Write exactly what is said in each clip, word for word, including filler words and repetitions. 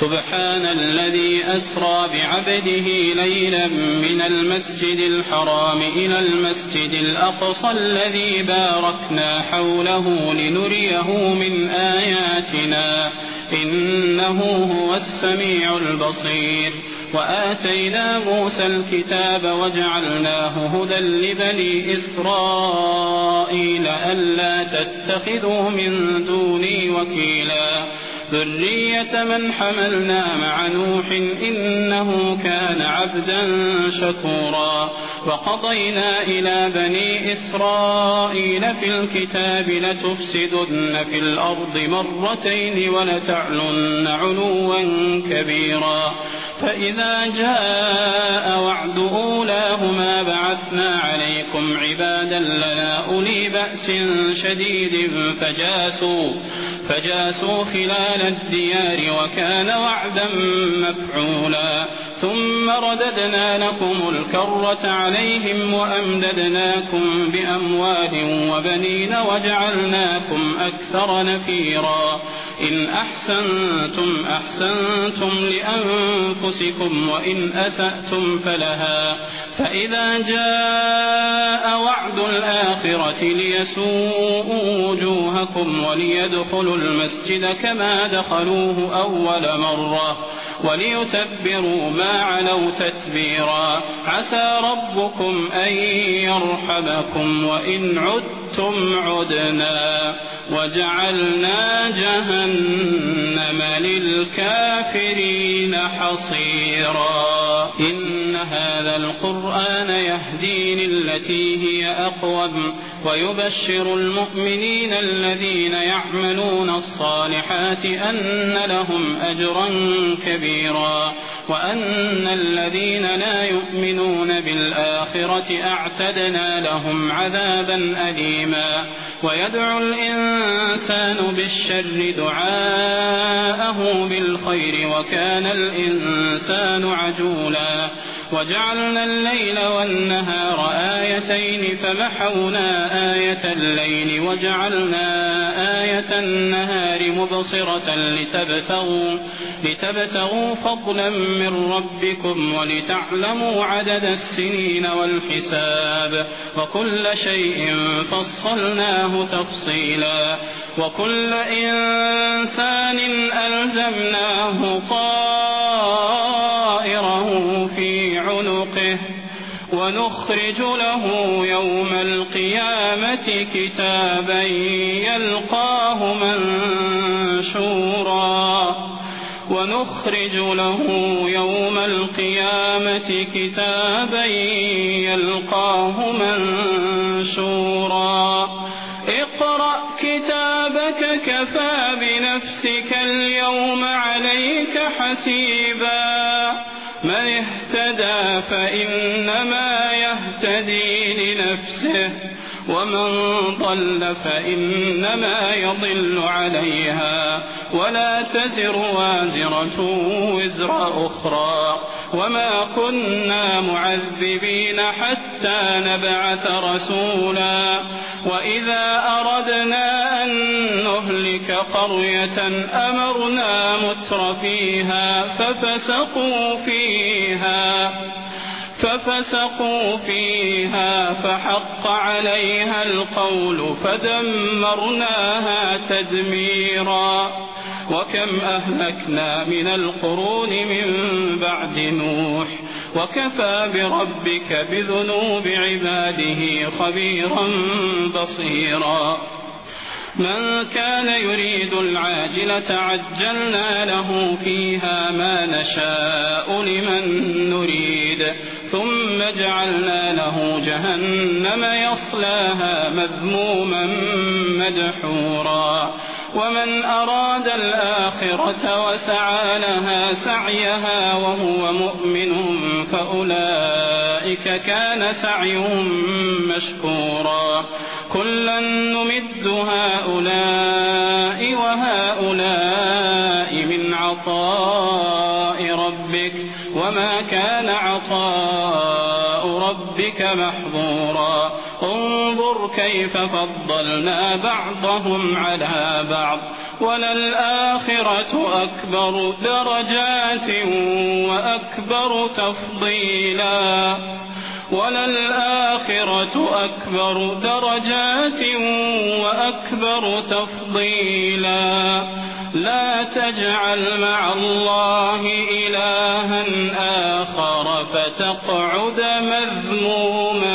سبحان الذي أسرى بعبده ليلا من المسجد الحرام إلى المسجد الأقصى الذي باركنا حوله لنريه من آياتنا إنه هو السميع البصير. وآتينا موسى الكتاب وجعلناه هدى لبني إسرائيل ألا تتخذوا من دوني وكيلا ذرية من حملنا مع نوح إنه كان عبدا شكورا. وقضينا إلى بني إسرائيل في الكتاب لتفسدن في الأرض مرتين ولتعلن علوا كبيرا فإذا جاء وعد أولاهما بعثنا عليكم عبادا لنا أولي بأس شديد فجاسوا فجاسوا خلال الديار وكان وعدا مفعولا. ثم رددنا لكم الكرة عليهم وأمددناكم بأموال وبنين وجعلناكم أكثر نفيرا. إن أحسنتم أحسنتم لأنفسكم وإن أسأتم فلها. فإذا جاء وعد الآخرة ليسوءوا وجوهكم وليدخلوا المسجد كما دخلوه أول مرة وليتبروا ما علوا تتبيرا. عسى ربكم أن يرحمكم وإن عدتم عدنا وجعلنا جهنم للكافرين حصيرا. إن هذا القرآن يهدي للتي هي أقوم ويبشر المؤمنين الذين يعملون الصالحات أن لهم أجرا كبيرا وأن الذين لا يؤمنون بالآخرة أعتدنا لهم عذابا أليما. ويدعو الإنسان بالشر دعاءه بالخير وكان الإنسان عجولا. وجعلنا الليل والنهار آيتين فمحونا آية الليل وجعلنا آية النهار مبصرة لتبتغوا, لتبتغوا فضلا من ربكم ولتعلموا عدد السنين والحساب وكل شيء فصلناه تفصيلا. وكل إنسان ألزمناه طائره في عنقه ونخرج له يوم القيامة كتابا يلقاه منشورا ونخرج له يوم القيامة كتابا يلقاه منشورا. اقرأ كتابك كفى بنفسك اليوم عليك حسيبا. من اهتدى فإنما يهتدي لنفسه ومن ضل فإنما يضل عليها ولا تزر وازرة وزر أخرى وما كنا معذبين حتى نبعث رسولا. وإذا أردنا أن نهلك قرية أمرنا متر فيها ففسقوا فيها ففسقوا فيها فحق عليها القول فدمرناها تدميرا. وكم أهلكنا من القرون من بعد نوح وكفى بربك بذنوب عباده خبيرا بصيرا. من كان يريد العاجلة عجلنا له فيها ما نشاء لمن نريد ثم جعلنا له جهنم يصلاها مذموما مدحورا. ومن أراد الآخرة وسعى لها سعيها وهو مؤمن فأولئك كان سعيهم مشكورا. كلا نمد هؤلاء وهؤلاء من عطاء ربك وما كان عطاء ربك محظورا انظر كيف فضلنا بعضهم على بعض وللآخرة أكبر درجات وأكبر تفضيلا وللآخرة أكبر درجات وأكبر تفضيلا لا تجعل مع الله إلها آخر فتقعد مذموما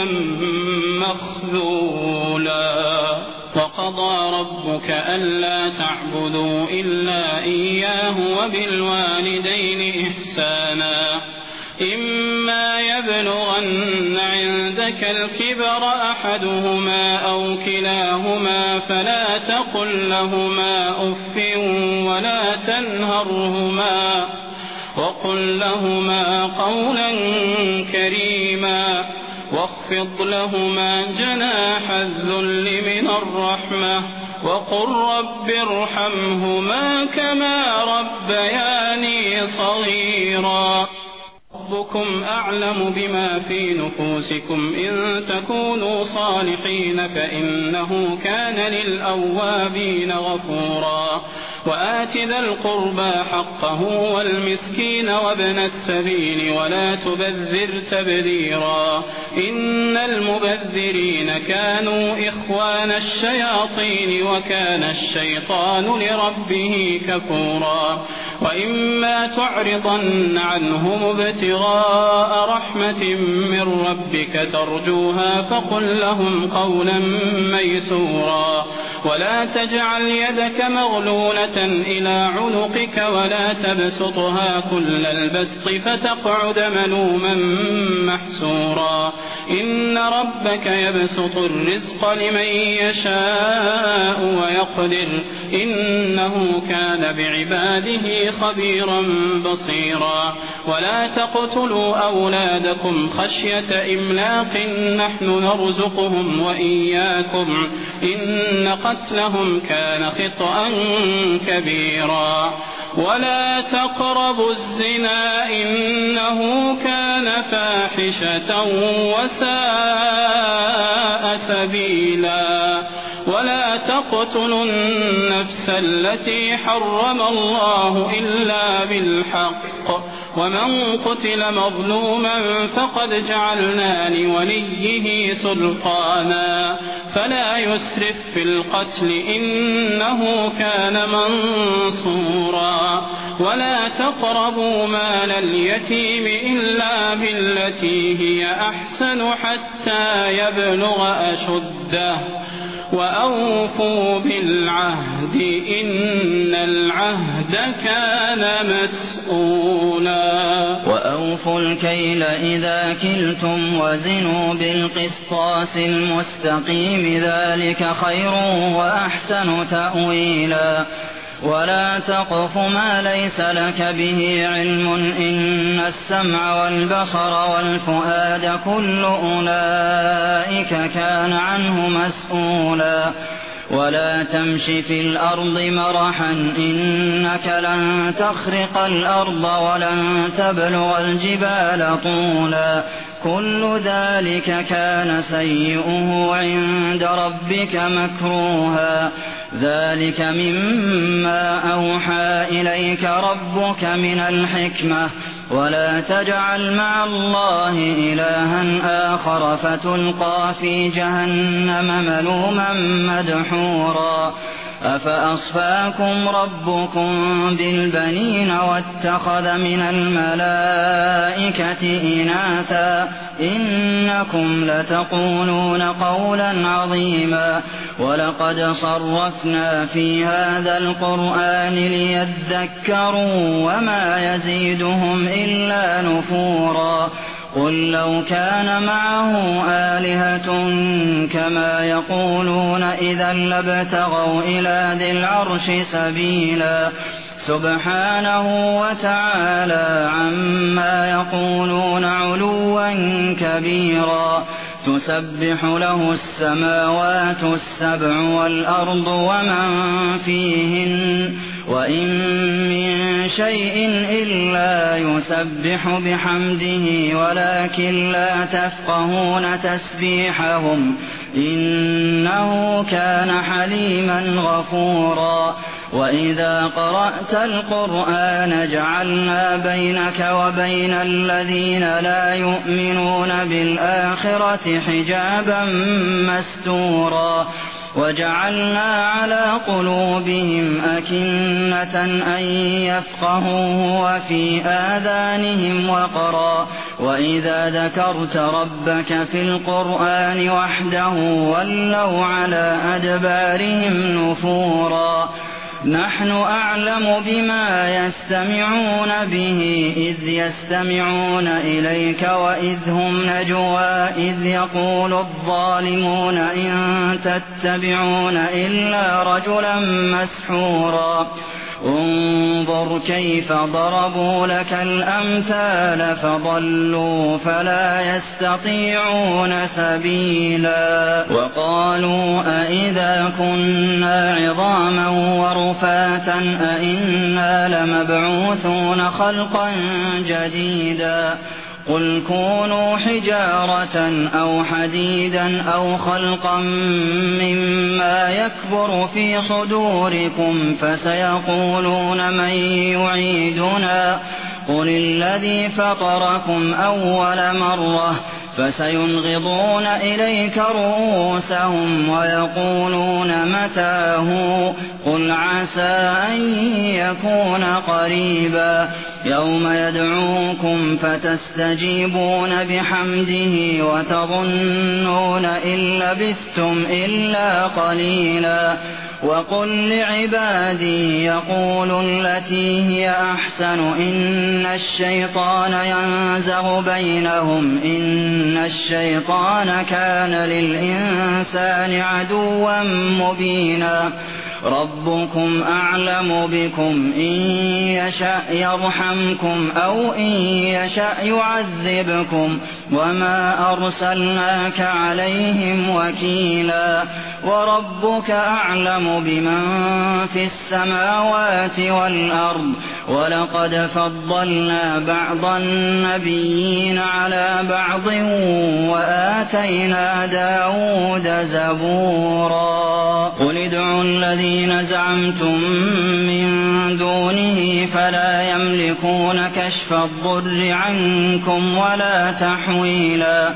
مخذولا وقضى ربك ألا تعبدوا إلا إياه وبالوالدين إحسانا إما يبلغن عندك الكبر أحدهما أو كلاهما فلا تقل لهما أف ولا تنهرهما وقل لهما قولا كريما واخفض لهما جناح الذل من الرحمة وقل رب ارحمهما كما ربياني صغيرا ربكم أعلم بما في نفوسكم إن تكونوا صالحين فإنه كان للأوابين غفورا وآت ذا القربى حقه والمسكين وابن السبيل ولا تبذر تبذيرا إن المبذرين كانوا إخوان الشياطين وكان الشيطان لربه كفورا وإما تعرضن عنهم ابتغاء رحمة من ربك ترجوها فقل لهم قولا ميسورا ولا تجعل يدك مغلولة إلى عنقك ولا تبسطها كل البسط فتقعد ملوما محسورا إن ربك يبسط الرزق لمن يشاء ويقدر إنه كان بعباده خبيرا بصيرا ولا تقتلوا أولادكم خشية إملاق نحن نرزقهم وإياكم إن قتلهم كان خطأ كبيرا ولا تقربوا الزنا إنه كان فاحشة وساء سبيلا ولا تقتلوا النفس التي حرم الله إلا بالحق ومن قتل مظلوما فقد جعلنا لوليه سلطانا فلا يسرف في القتل إنه كان منصورا ولا تقربوا مال اليتيم إلا بالتي هي أحسن حتى يبلغ أشده وأوفوا بالعهد إن العهد كان مسؤولا وأوفوا الكيل إذا كلتم وزنوا بالقسطاس المستقيم ذلك خير وأحسن تأويلا ولا تقف ما ليس لك به علم إن السمع والبصر والفؤاد كل أولئك كان عنه مسؤولا ولا تمش في الأرض مرحا إنك لن تخرق الأرض ولن تبلغ الجبال طولا كل ذلك كان سيئه عند ربك مكروها ذلك مما أوحى إليك ربك من الحكمة ولا تجعل مع الله إلها آخر فتلقى في جهنم ملوما مدحورا أفأصفاكم ربكم بالبنين واتخذ من الملائكة إناثا إنكم لتقولون قولا عظيما ولقد صرفنا في هذا القرآن ليذكروا وما يزيدهم إلا نفورا قل لو كان معه آلهة كما يقولون إذا لابتغوا إلى ذي العرش سبيلا سبحانه وتعالى عما يقولون علوا كبيرا تسبح له السماوات السبع والأرض ومن فيهن وإن من شيء إلا يسبح بحمده ولكن لا تفقهون تسبيحهم إنه كان حليما غفورا وإذا قرأت القرآن جعلنا بينك وبين الذين لا يؤمنون بالآخرة حجابا مستورا وجعلنا على قلوبهم أكنة أن يفقهوه وفي آذانهم وقرا وإذا ذكرت ربك في القرآن وحده ولوا على أدبارهم نفورا نحن أعلم بما يستمعون به إذ يستمعون إليك وإذ هم نجوى إذ يقول الظالمون إن تتبعون إلا رجلا مسحورا انظر كيف ضربوا لك الأمثال فضلوا فلا يستطيعون سبيلا وقالوا أئذا كنا عظاما ورفاتا أئنا لمبعوثون خلقا جديدا قل كونوا حجارة أو حديدا أو خلقا مما يكبر في صدوركم فسيقولون من يعيدنا قل الذي فطركم أول مرة فسينغضون إليك رؤوسهم ويقولون متاه قل عسى أن يكون قريبا يوم يدعوكم فتستجيبون بحمده وتظنون إن لبثتم إلا قليلا وقل لعبادي يقولوا التي هي أحسن إن الشيطان ينزغ بينهم إن الشيطان كان للإنسان عدوا مبينا ربكم أعلم بكم إن يشأ يرحمكم أو إن يشأ يعذبكم وما أرسلناك عليهم وكيلا وربك أعلم بمن في السماوات والأرض ولقد فضلنا بعض النبيين على بعض وآتينا داود زبورا قل ادعوا الذين زعمتم من دونه فلا يملكون كشف الضر عنكم ولا تحويلا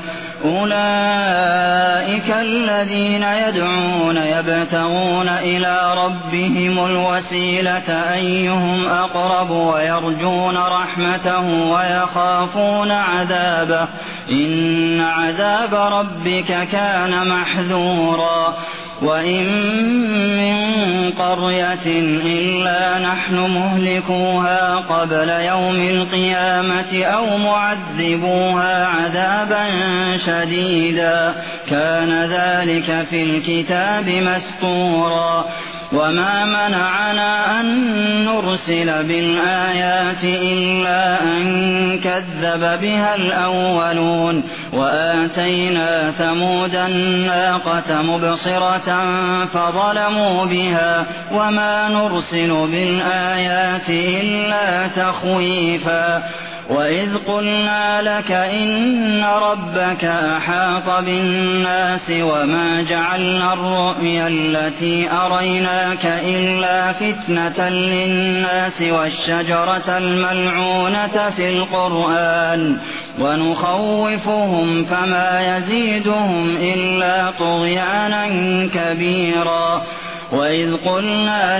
أولئك الذين يدعون يبتغون إلى ربهم الوسيلة أيهم أقرب ويرجون رحمته ويخافون عذابه إن عذاب ربك كان محذورا وإن من قرية إلا نحن مهلكوها قبل يوم القيامة أو معذبوها عذابا شديدا كان ذلك في الكتاب مسطورا وما منعنا أن نرسل بالآيات إلا أن كذب بها الأولون وآتينا ثمود الناقة مبصرة فظلموا بها وما نرسل بالآيات إلا تخويفا وإذ قلنا لك إن ربك أحاط بالناس وما جعلنا الرؤيا التي أريناك إلا فتنة للناس والشجرة الملعونة في القرآن ونخوفهم فما يزيدهم إلا طغيانا كبيرا وإذ قلنا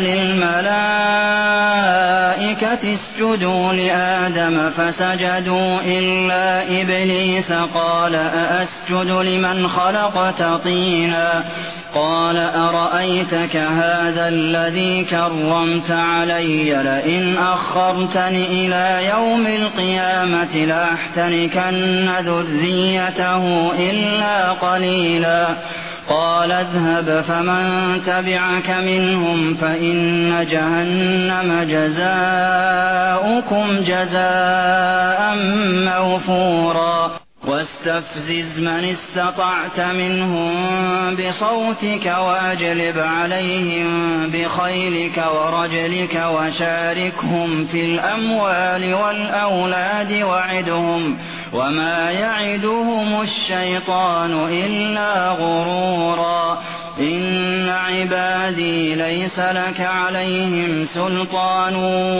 للملائكة اسجدوا لآدم فسجدوا إلا إبليس قال أأسجد لمن خلقت طينا قال أرأيتك هذا الذي كرمت علي لئن أخرتني إلى يوم القيامة لأحتنكن ذريته إلا قليلا قال اذهب فمن تبعك منهم فإن جهنم جزاؤكم جزاء موفورا واستفزز من استطعت منهم بصوتك وأجلب عليهم بخيلك ورجلك وشاركهم في الأموال والأولاد وعدهم وما يعدهم الشيطان إلا غرورا إن عبادي ليس لك عليهم سلطان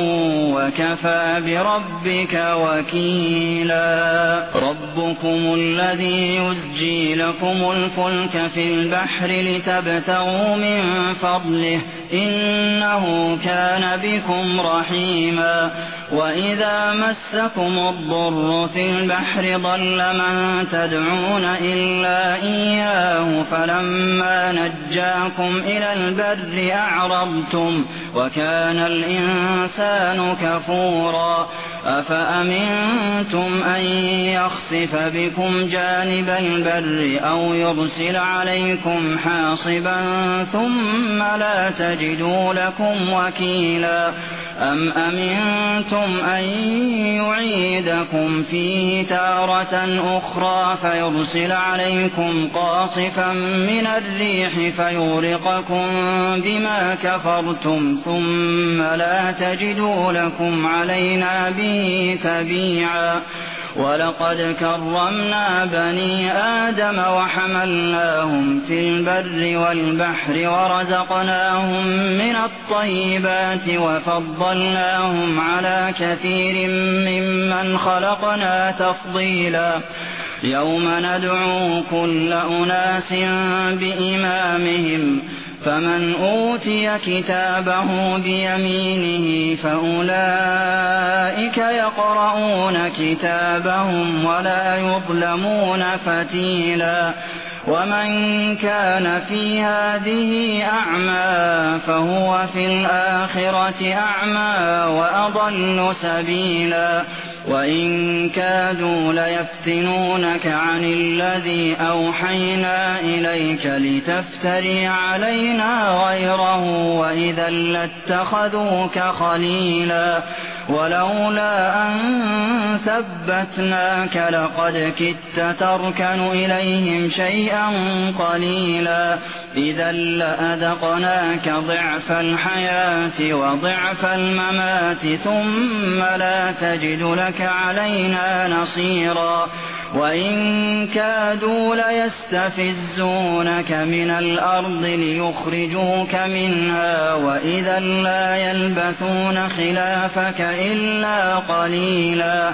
وكفى بربك وكيلا ربكم الذي يزجي لكم الفلك في البحر لتبتغوا من فضله إنه كان بكم رحيما وإذا مسكم الضر في البحر ضل من تدعون إلا إياه فلما نجاكم إلى البر أعرضتم وكان الإنسان كفورا أفأمنتم أن يخسف بكم جانب البر أو يرسل عليكم حاصبا ثم لا تجدوا لكم وكيلا أم أمنتم أن يعيدكم فيه تارة أخرى فيرسل عليكم قاصفا من الريح فيغرقكم بما كفرتم ثم لا تجدوا لكم علينا به تبيعا ولقد كرمنا بني آدم وحملناهم في البر والبحر ورزقناهم من الطيبات وفضلناهم على كثير ممن خلقنا تفضيلا يوم ندعو كل أناس بإمامهم فمن أوتي كتابه بيمينه فأولئك يقرؤون كتابهم ولا يظلمون فتيلا ومن كان في هذه أعمى فهو في الآخرة أعمى وأضل سبيلا وإن كادوا ليفتنونك عن الذي أوحينا إليك لتفتري علينا غيره وإذا لاتخذوك خليلا ولولا أن ثبتناك لقد كدت تركن إليهم شيئا قليلا إذا لأذقناك ضعف الحياة وضعف الممات ثم لا تجد لك علينا نصيرا وإن كادوا ليستفزونك من الأرض ليخرجوك منها وإذا لا يلبثون خلافك إلا قليلا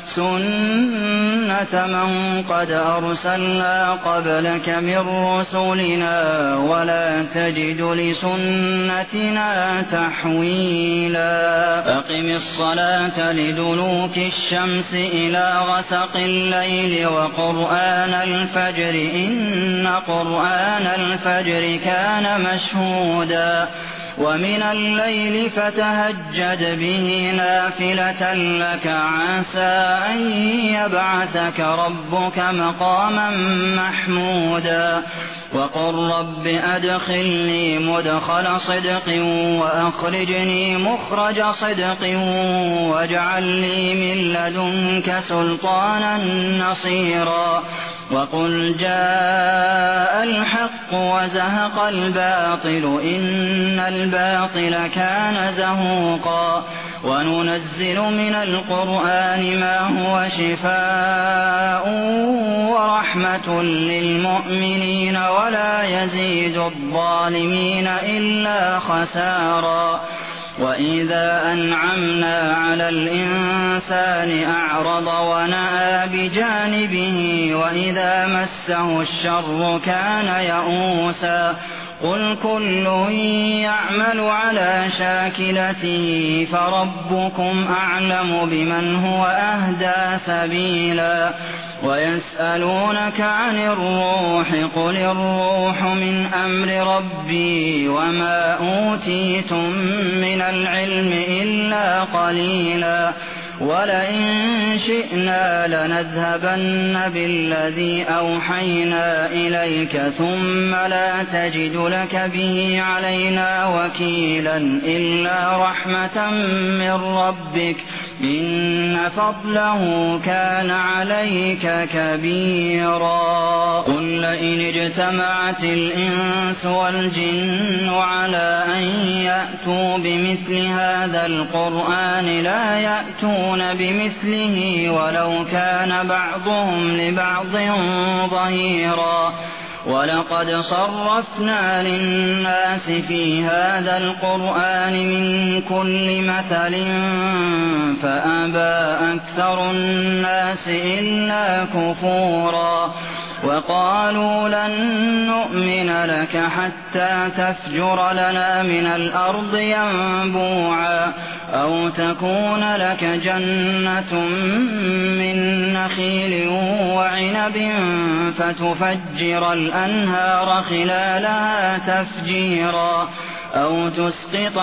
سنة من قد أرسلنا قبلك من رسلنا ولا تجد لسنتنا تحويلا أقم الصلاة لدلوك الشمس إلى غسق الليل وقرآن الفجر إن قرآن الفجر كان مشهودا ومن الليل فتهجد به نافلة لك عسى أن يبعثك ربك مقاما محمودا وقل رب أدخلني مدخل صدق وأخرجني مخرج صدق واجعل لي من لدنك سلطانا نصيرا وقل جاء الحق وزهق الباطل إن الباطل كان زهوقا وننزل من القرآن ما هو شفاء ورحمة للمؤمنين ولا يزيد الظالمين إلا خسارا وإذا أنعمنا على الإنسان أعرض ونأى بجانبه وإذا مسه الشر كان يئوسا قل كل يعمل على شاكلته فربكم أعلم بمن هو أهدى سبيلا ويسألونك عن الروح قل الروح من أمر ربي وما أوتيتم من العلم إلا قليلا ولئن شئنا لنذهبن بالذي أوحينا إليك ثم لا تجد لك به علينا وكيلا إلا رحمة من ربك إن فضله كان عليك كبيرا قل لئن اجتمعت الإنس والجن على أن يأتوا بمثل هذا القرآن لا يأتون بمثله ولو كان بعضهم لبعض ظهيرا ولقد صرفنا للناس في هذا القرآن من كل مثل فأبى أكثر الناس إلا كفورا وقالوا لن نؤمن لك حتى تفجر لنا من الأرض ينبوعا أو تكون لك جنة من نخيل وعنب فتفجر الأنهار خلالها تفجيرا أو تسقط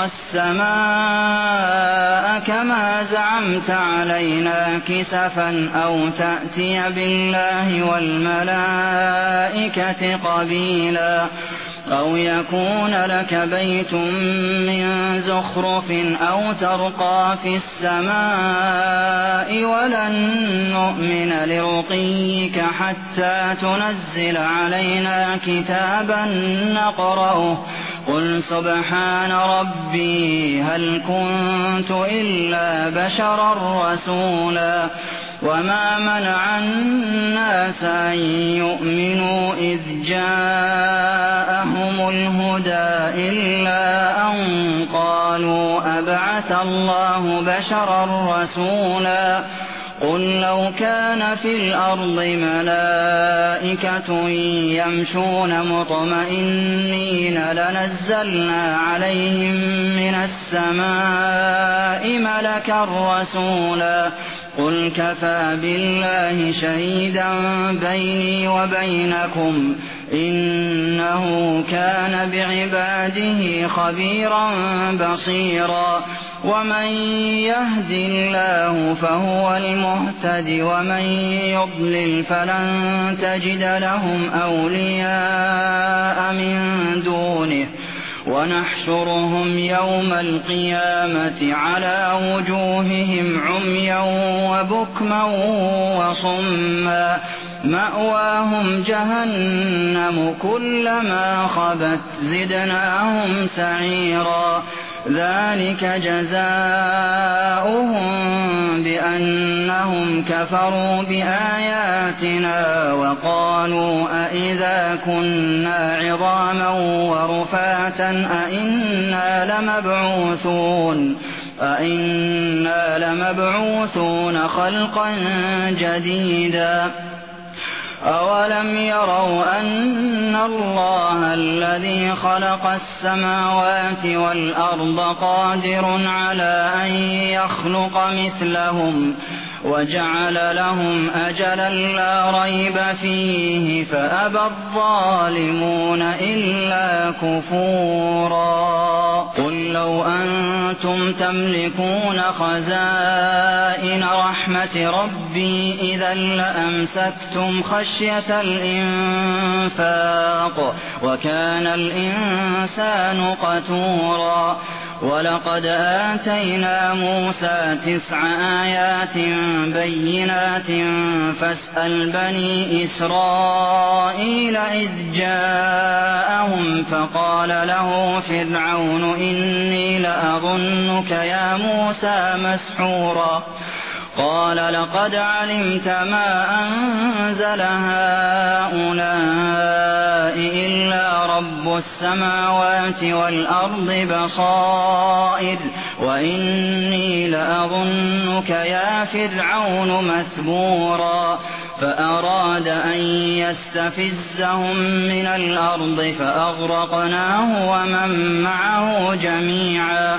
السماء كما زعمت علينا كسفا أو تأتي بالله والملائكة قبيلا أو يكون لك بيت من زخرف أو ترقى في السماء ولن نؤمن لرقيك حتى تنزل علينا كتابا نقرأه قل سبحان ربي هل كنت إلا بشرا رسولا وما منع الناس أن يؤمنوا إذ جاءهم الهدى إلا أن قالوا أبعث الله بشرا رسولا قل لو كان في الأرض ملائكة يمشون مطمئنين لنزلنا عليهم من السماء ملكا رسولا قل كفى بالله شهيدا بيني وبينكم إنه كان بعباده خبيرا بصيرا ومن يهد الله فهو المهتد ومن يضلل فلن تجد لهم أولياء من دونه ونحشرهم يوم القيامة على وجوههم عميا وبكما وصما مأواهم جهنم كلما خبت زدناهم سعيرا ذلك جزاؤهم بأنهم كفروا بآياتنا وقالوا أئذا كنا عظاما ورفاتا أئنا لمبعوثون أئنا لمبعوثون خلقا جديدا أولم يروا أن الله الذي خلق السماوات والأرض قادر على أن يخلق مثلهم وجعل لهم أجلا لا ريب فيه فأبى الظالمون إلا كفورا قل لو أنتم تملكون خزائن رحمة ربي إذا لأمسكتم خشية الإنفاق وكان الإنسان قتورا ولقد آتينا موسى تسع آيات بينات فاسأل بني إسرائيل إذ جاءهم فقال له فرعون إني لأظنك يا موسى مسحورا قال لقد علمت ما أنزل هؤلاء إلا رب السماوات والأرض بصائر وإني لأظنك يا فرعون مثبورا فأراد أن يستفزهم من الأرض فأغرقناه ومن معه جميعا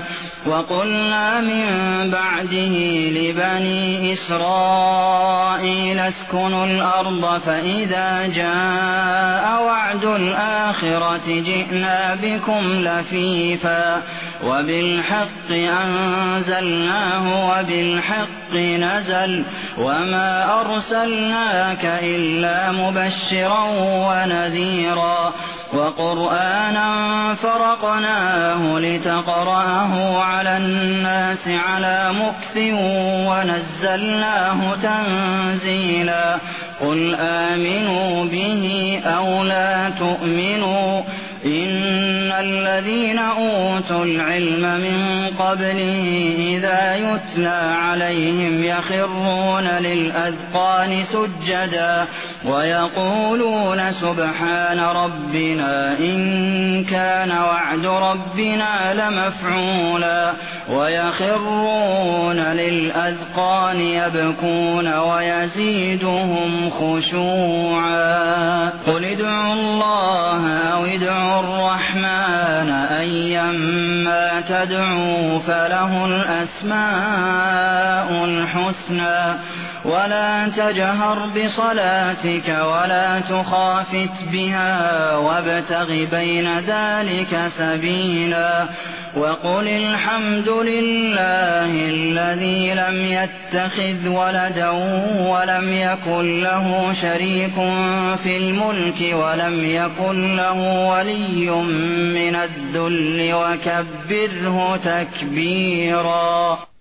وقلنا من بعده لبني إسرائيل اسكنوا الأرض فإذا جاء وعد الآخرة جئنا بكم لفيفا وبالحق أنزلناه وبالحق نزل وما أرسلناك إلا مبشرا ونذيرا وقرآنا فرقناه لتقرأه على الناس على مكث ونزلناه تنزيلا قل آمنوا به أو لا تؤمنوا إن الذين أوتوا العلم من قبله إذا يتلى عليهم يخرون للأذقان سجدا ويقولون سبحان ربنا إن كان وعد ربنا لمفعولا ويخرون للأذقان يبكون ويزيدهم خشوعا قل ادعوا الله أو ادعوا الرحمن أيما تدعوا فله الأسماء الحسنى ولا تجهر بصلاتك ولا تخافت بها وابتغ بين ذلك سبيلا وقل الحمد لله الذي لم يتخذ ولدا ولم يكن له شريك في الملك ولم يكن له ولي من الذل وكبره تكبيرا.